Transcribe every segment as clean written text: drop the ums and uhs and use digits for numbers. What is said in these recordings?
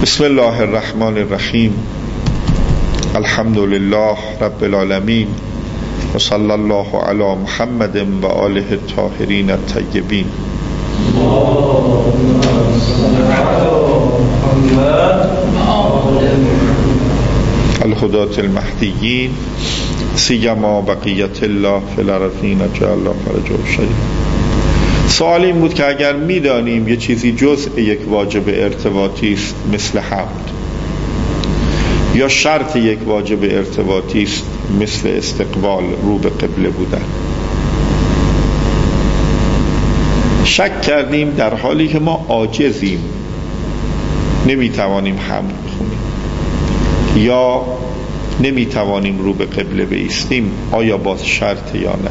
بسم الله الرحمن الرحیم. الحمد لله رب العالمین و صلی الله علی محمد و آله الطاهرین الطیبین. الهداة المهدیین سیما بقیت الله فی الارضین جعل الله فرجه الشریف. سوال این بود که اگر میدانیم یه چیزی جزء یک واجب ارتباطی است مثل حمد، یا شرط یک واجب ارتباطی است مثل استقبال رو به قبله بودن، شک کردیم در حالی که ما عاجزیم، نمیتوانیم حمد بخونیم یا نمیتوانیم رو به قبله بایستیم، آیا باز شرط یا نه؟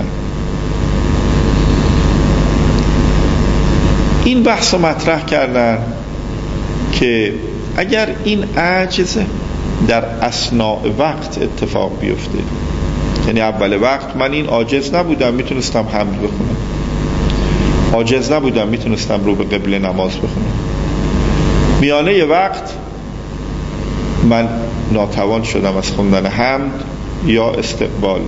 این بحث رو مطرح کردن که اگر این عجز در اثناء وقت اتفاق بیفته، یعنی اول وقت من این عاجز نبودم میتونستم حمد بخونم، عاجز نبودم میتونستم رو به قبله نماز بخونم، میانه وقت من ناتوان شدم از خوندن حمد یا استقبال،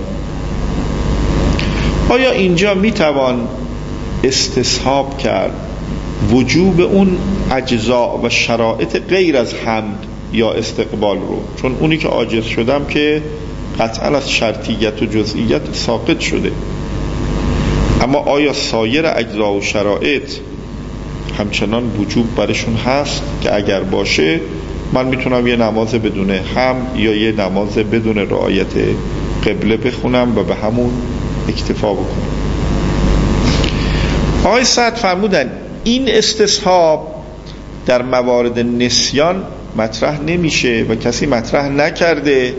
آیا اینجا میتوان استصحاب کرد وجوب اون اجزاء و شرایط غیر از حمد یا استقبال رو؟ چون اونی که عاجز شدم که قطعا از شرطیت و جزئیت ساقط شده، اما آیا سایر اجزاء و شرایط همچنان وجوب برشون هست که اگر باشه من میتونم یه نماز بدون حمد یا یه نماز بدون رعایت قبله بخونم و به همون اکتفا بکنم؟ آقای سعد فرمودن این استصحاب در موارد نسیان مطرح نمیشه و کسی مطرح نکرده.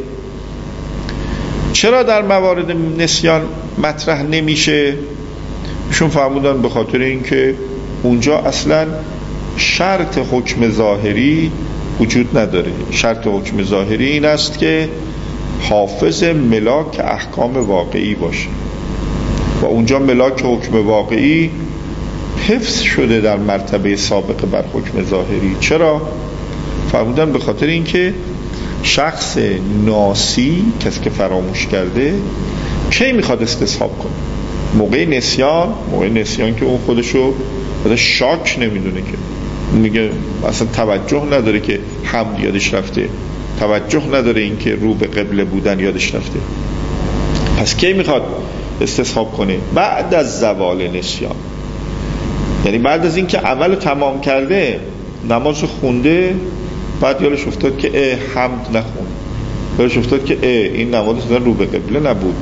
چرا در موارد نسیان مطرح نمیشه؟ ایشون فرمودن به خاطر اینکه اونجا اصلا شرط حکم ظاهری وجود نداره. شرط حکم ظاهری این است که حافظ ملاک احکام واقعی باشه و اونجا ملاک حکم واقعی حفظ شده در مرتبه سابقه بر حکم ظاهری. چرا؟ فرمودن به خاطر اینکه شخص ناسی، کسی که فراموش کرده، کی میخواد استصحاب کنه؟ موقع نسیان که اون خودشو شاک نمیدونه، که میگه اصلا توجه نداره که حمد یادش رفته، توجه نداره اینکه رو به قبله بودن یادش رفته. پس کی میخواد استصحاب کنه؟ بعد از زوال نسیان، یعنی بعد از اینکه عمل تمام کرده، نماز خونده، بعد یادش افتاد که حمد نخون، یادش افتاد که این نماز رو به قبله نبود،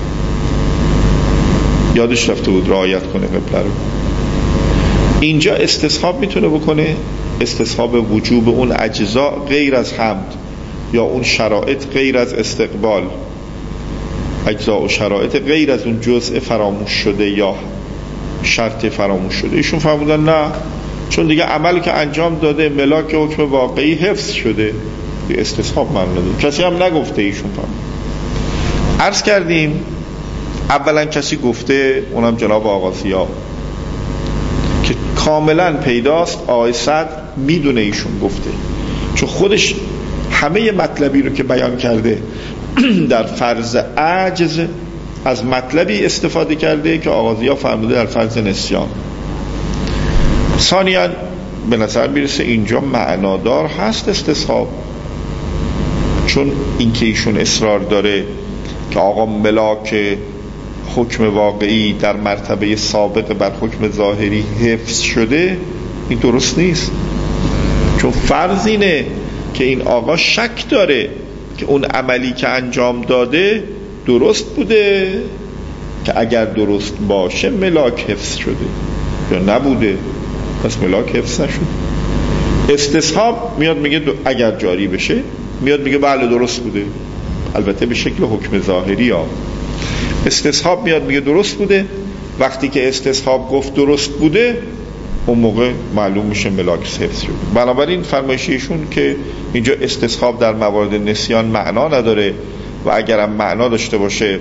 یادش رفته بود رعایت کنه قبله رو. اینجا استصحاب میتونه بکنه، استصحاب وجوب اون اجزاء غیر از حمد یا اون شرایط غیر از استقبال، اجزاء و شرایط غیر از اون جزء فراموش شده یا شرط فراموش شده. ایشون فرمودن نه، چون دیگه عملی که انجام داده ملاک حکم واقعی حفظ شده، استصحاب من نداره. کسی هم نگفته. ایشون فرمود. عرض کردیم اولا کسی گفته، اونم جناب آغازیا، که کاملا پیداست آقای سعد میدونه ایشون گفته، چون خودش همه مطلبی رو که بیان کرده در فرض عجز از مطلبی استفاده کرده که آغازیا فرموده در فرض نسیان. ثانیاً به نظر میرسه اینجا معنادار هست استصحاب، چون اینکه ایشون اصرار داره که آقا ملاک حکم واقعی در مرتبه سابق بر حکم ظاهری حفظ شده، این درست نیست. چون فرض اینه که این آقا شک داره که اون عملی که انجام داده درست بوده، که اگر درست باشه ملاک حفظ شده، یا نبوده پس ملاک حفظ نشد. استصحاب میاد میگه اگر جاری بشه، میاد میگه بله درست بوده، البته به شکل حکم ظاهری ها. استصحاب میاد میگه درست بوده، وقتی که استصحاب گفت درست بوده، اون موقع معلوم میشه ملاک حفظ شده. بنابراین فرمایشیشون که اینجا استصحاب در موارد نسیان معنا نداره و اگرم معنا داشته باشه،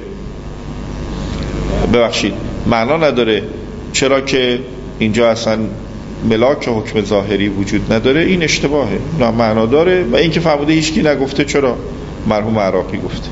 معنا نداره، چرا که اینجا اصلا ملاک حکم ظاهری وجود نداره، این اشتباهه، معنا داره. و این که فرموده هیچکی نگفته، چرا؟ مرحوم عراقی گفته.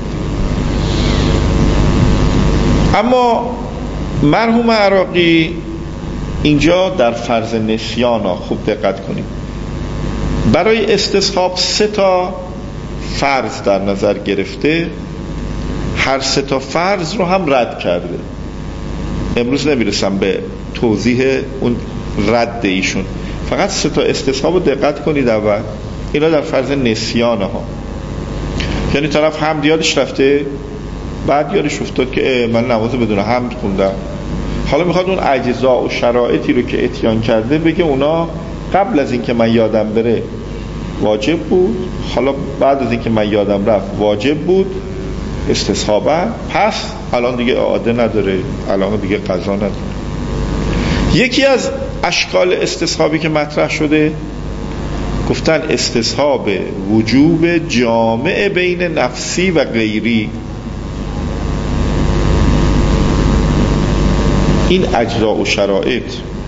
اما مرحوم عراقی اینجا در فرض نسیان خوب دقت کنیم، برای استصحاب 3 فرض در نظر گرفته، هر 3 فرض رو هم رد کرده. امروز نمیرسم به توضیح اون رد ایشون، فقط 3 استصحاب رو دقت کنید. اول اینا در فرض نسیان ها، یعنی طرف حمد یادش رفته، بعد یادش افتاد که من نماز بدون حمد خوندم، حالا میخواد اون اجزا و شرایطی رو که اتیان کرده بگه اونا قبل از این که من یادم بره واجب بود، حالا بعد از این که من یادم رفت واجب بود استصحابا، پس الان دیگه اعاده نداره، الان دیگه قضا نداره. یکی از اشکال استصحابی که مطرح شده، گفتن استصحاب وجوب جامع بین نفسی و غیری. این اجزا و شرایط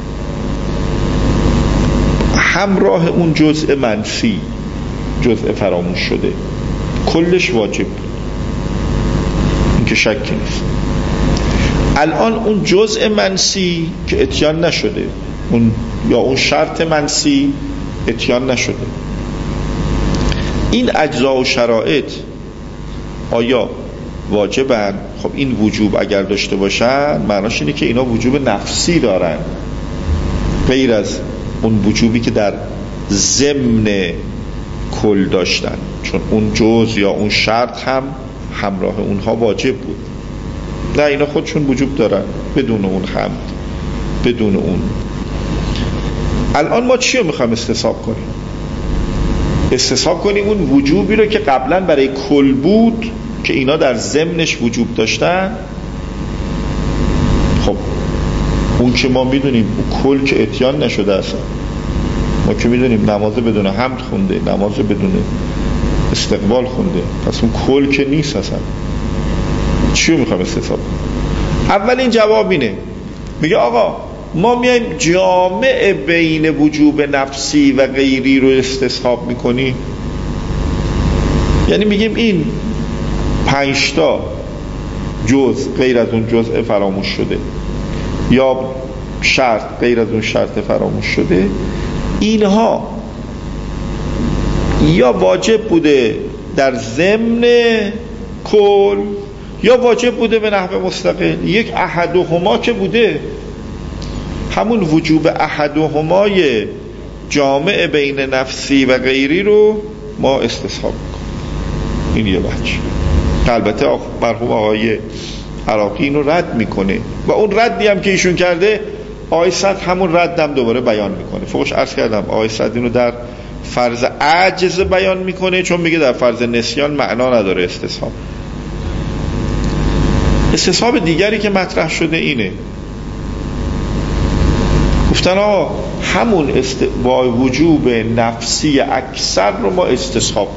همراه اون جزء منفی، جزء فراموش شده، کلش واجب بود، این که شکی نیست. الان اون جزء منسی که اتیان نشده، اون یا اون شرط منسی اتیان نشده، این اجزا و شرایط آیا واجبن؟ خب این وجوب اگر داشته باشن معناش اینه که اینا وجوب نفسی دارن، غیر از اون وجوبی که در ضمن کل داشتن، چون اون جزء یا اون شرط هم همراه اونها واجب بود. نه، اینا خودشون وجوب دارن بدون اون حمد، بدون اون. الان ما چی رو میخوایم استصحاب کنیم؟ استصحاب کنیم اون وجوبی رو که قبلا برای کل بود که اینا در ضمنش وجوب داشتن. خب اون که ما میدونیم اون کل که اتیان نشده اصلا، ما که میدونیم نماز بدون حمد خونده، نماز بدون استقبال خونده، پس اون کل که نیست اصلا. چی رو میخوایم استصحاب کنیم؟ اولین جواب اینه، میگه آقا ما میایم جامع بین وجوب نفسی و غیری رو استصحاب میکنیم، یعنی میگیم این 5 جزء غیر از اون جزء فراموش شده یا شرط غیر از اون شرط فراموش شده، اینها یا واجب بوده در ضمن کل یا واجب بوده به نحو مستقل. یک احدهما که بوده، همون وجوب احدهمای جامع بین نفسی و غیری رو ما استصحاب میکنیم. این یه بچه. البته مرحوم آقای عراقی اینو رد میکنه و اون ردی هم که ایشون کرده آقای صد همون ردم دوباره بیان میکنه. فوقش عرض کردم آقای صد اینو در فرض عجز بیان میکنه، چون میگه در فرض نسیان معنا نداره استصحاب. استصحاب دیگری که مطرح شده اینه، گفتن آقا همون با وجوب نفسی اکثر رو ما استصحاب.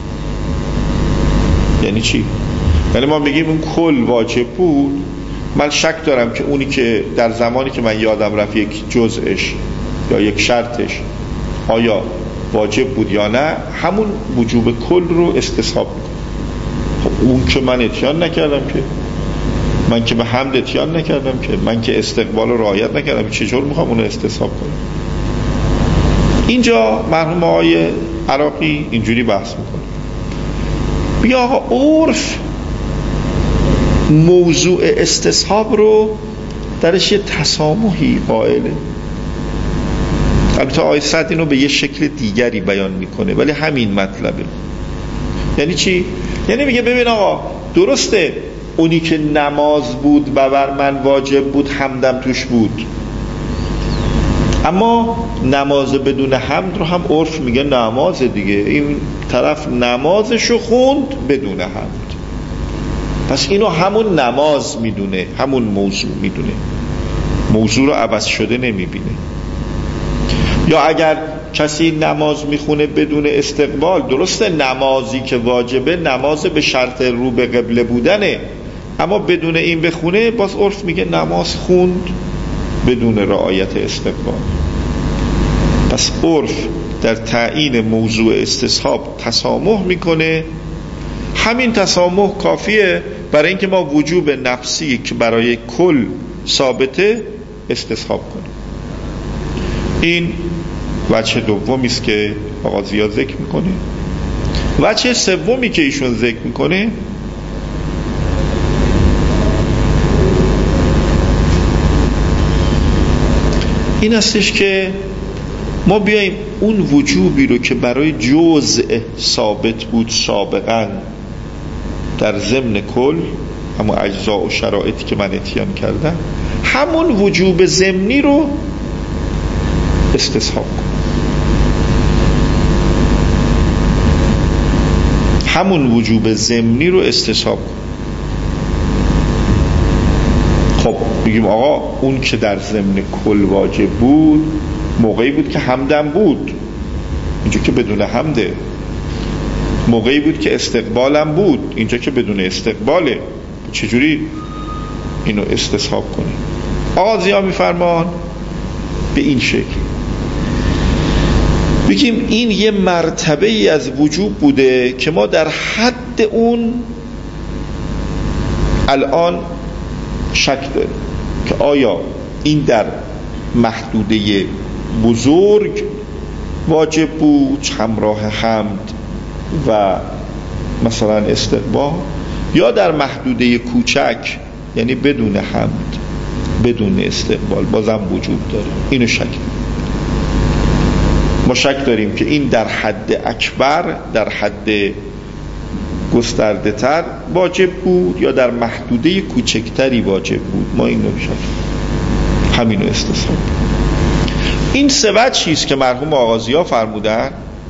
یعنی چی؟ یعنی ما میگیم اون کل واجب بود، من شک دارم که اونی که در زمانی که من یادم رفت یک جزءش یا یک شرطش آیا واجب بود یا نه، همون وجوب کل رو استصحاب میکنم. خب اون که من اتیان نکردم، که من که به حمد اتیان نکردم، که من که استقبال رو رعایت نکردم، چجور میخوام اون رو استصحاب کنم؟ اینجا مرحوم آقای عراقی اینجوری بحث میکنه، بیا آقا عرف موضوع استصحاب رو درش یه تسامحی قائله. البته آقای سعد اینو به یه شکل دیگری بیان میکنه ولی همین مطلبه. یعنی چی؟ یعنی میگه ببین آقا درسته اونی که نماز بود و بر من واجب بود حمدم توش بود، اما نماز بدون حمد رو هم عرف میگه نماز دیگه، این طرف نمازشو خوند بدون حمد، پس اینو همون نماز میدونه، همون موضوع میدونه، موضوع رو عوض شده نمیبینه. یا اگر کسی نماز میخونه بدون استقبال، درسته نمازی که واجبه نماز به شرط رو به قبله بودنه، اما بدون این بخونه باز عرف میگه نماز خوند بدون رعایت استقبال. پس عرف در تعیین موضوع استصحاب تسامح میکنه. همین تسامح کافیه برای اینکه ما وجوب نفسی که برای کل ثابته استصحاب کنیم. این وجه دومی است که آقا زیاد ذکر میکنه. وجه سومی که ایشون ذکر میکنه این هستش که ما بیاییم اون وجوبی رو که برای جزء ثابت بود سابقا در ضمن کل، اما اجزا و شرایطی که من اتیان کردم، همون وجوب ضمنی رو استصحاب کن. همون وجوب ضمنی رو استصحاب کن. خب میگیم آقا اون که در ضمن کل واجب بود موقعی بود که حمدم بود، اینجا که بدون حمده. موقعی بود که استقبالم بود، اینجا که بدون استقباله. چجوری اینو استصحاب کنیم؟ آقا ضیا میفرمان به این شکل بگیم این یه مرتبه ای از وجوب بوده که ما در حد اون الان شک داریم که آیا این در محدوده بزرگ واجب بود همراه حمد و مثلا استقبال، یا در محدوده کوچک یعنی بدون حمد بدون استقبال بازم وجوب داره. اینو شک داریم. ما شک داریم که این در حد اکبر، در حد گسترده تر واجب بود یا در محدوده کوچکتری واجب بود. ما اینو شک داریم. همینو استصحاب. این سه وجهی است که مرحوم آقا ضیا فرمودن.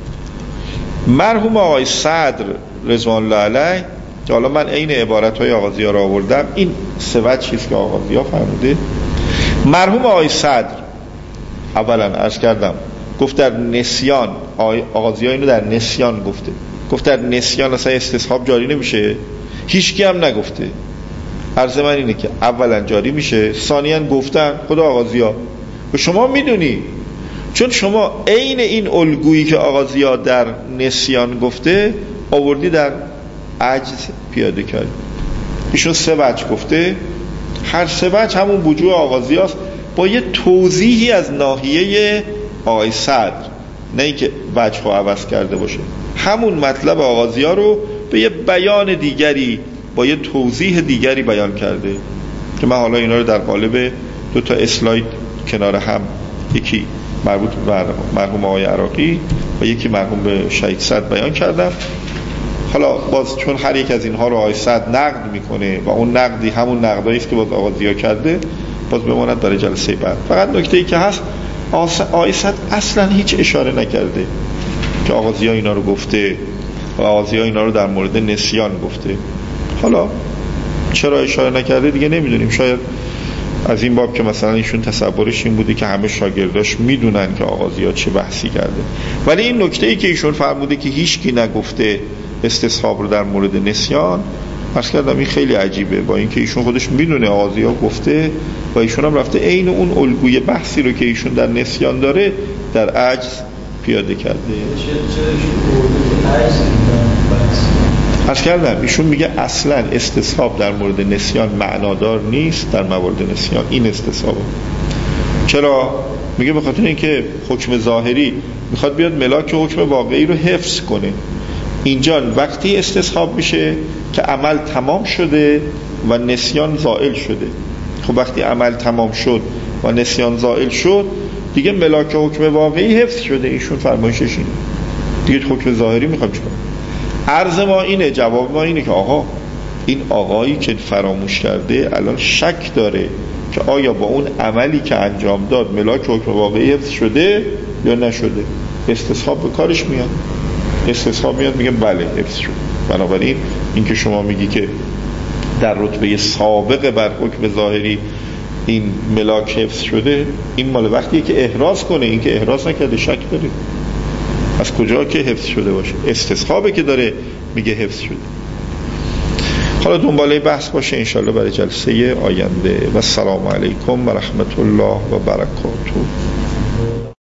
مرحوم آقای صدر رضوان الله علیه، که حالا من عین عبارت‌های آقا ضیا را آوردم، این سه وجهی است که آقا ضیا فرموده. مرحوم آقای صدر اولا عرض کردم گفت در نسیان، آقا ضیا اینو در نسیان گفت در نسیان اصلا استصحاب جاری نمیشه. هیچکی هم نگفته. عرض من اینه که اولا جاری میشه، ثانیاً گفتن خدا آقا ضیا و شما میدونی، چون شما عین این الگویی که آقا ضیا در نسیان گفته آوردی در عجز پیاده کردی. ایشون سه وجه گفته، هر سه وجه همون وجوه آقا ضیاست با یه توضیحی از ناحیه آقای صدر، نه اینکه وجه رو عوض کرده باشه. همون مطلب آقا ضیا رو به یه بیان دیگری با یه توضیح دیگری بیان کرده که من حالا اینا رو در قالب دو تا اسلاید کنار هم، یکی مربوط به مرحوم آقای عراقی و یکی مرحوم به شهید صدر بیان کردم. حالا باز چون هر یک از اینها رو آقای صدر نقد میکنه و اون نقدی همون نقدایی است که باز آقا ضیا کرده، باز بماند برای جلسه بعد. فقط نکته‌ای که هست آقای صدر اصلا هیچ اشاره نکرده که آقا ضیا اینا رو گفته و آقا ضیا اینا رو در مورد نسیان گفته. حالا چرا اشاره نکرده دیگه نمیدونیم. شاید از این باب که مثلا ایشون تصورش این بوده که همه شاگرداش میدونن که آقا ضیا چه بحثی کرده. ولی این نکته‌ای که ایشون فرموده که هیچکی نگفته استصحاب رو در مورد نسیان، عرض کردم این خیلی عجیبه، با اینکه ایشون خودش میدونه آقا ضیا گفته و ایشون هم رفته عین اون الگوی بحثی رو که ایشون در نسیان داره در عجز پیاده کرده. عرض کردم ایشون میگه اصلا استصحاب در مورد نسیان معنادار نیست. در موارد نسیان این استصحابه. چرا؟ میگه به خاطر اینکه حکم ظاهری میخواد بیاد ملاک حکم واقعی رو حفظ کنه. اینجا وقتی استصحاب میشه که عمل تمام شده و نسیان زائل شده. خب وقتی عمل تمام شد و نسیان زائل شد دیگه ملاک حکم واقعی حفظ شده. ایشون فرمایشش اینه. دیگه حکم ظاهری میخوام چیکار؟ عرض ما اینه، جواب ما اینه که آقا این آقایی که فراموش کرده الان شک داره که آیا با اون عملی که انجام داد ملاک حکم واقعی حفظ شده یا نشده. استصحاب به کارش میاد. استصحاب میاد میگه بله حفظ شد. بنابراین این که شما میگی که در رتبه سابق بر حکم ظاهری این ملاک حفظ شده، این مال وقتیه که احراز کنه. این که احراز نکرده شک داره. از کجا که حفظ شده باشه؟ استصحابه که داره میگه حفظ شده. حالا دنباله بحث باشه انشالله برای جلسه آینده. و السلام علیکم و رحمت الله و برکاته.